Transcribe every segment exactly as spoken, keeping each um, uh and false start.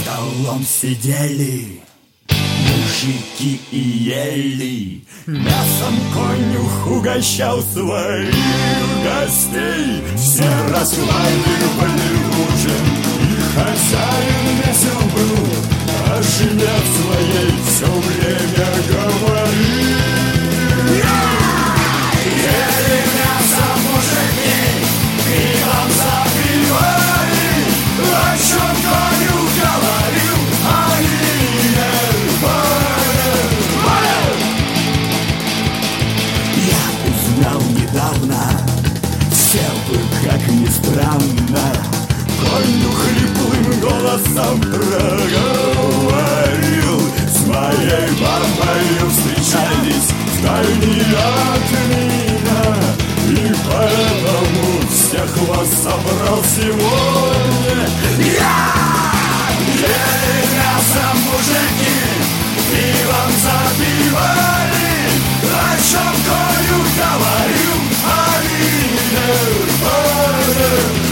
столом сидели мужики и ели, мясом конюх угощал своих гостей. Все расхваливали ужин, и хозяин весел был, о жене своей все время говорил. Ели мясо мужики, пивом запивали, о чем конюх говорил, они не поняли. Я узнал недавно, все бы, как ни странно, конюх хриплым голосом проговорил: с моей бабой встречались вдали от меня, и поэтому всех вас собрал сегодня я. Ели мясо мужики, пивом запивали, о чем конюх говорил, они не поняли.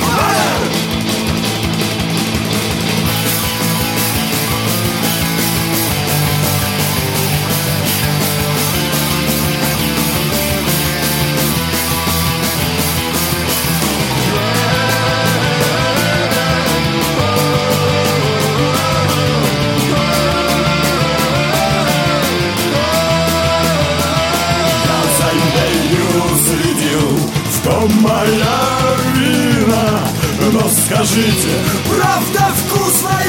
Моя вина, но скажите, правда вкусная?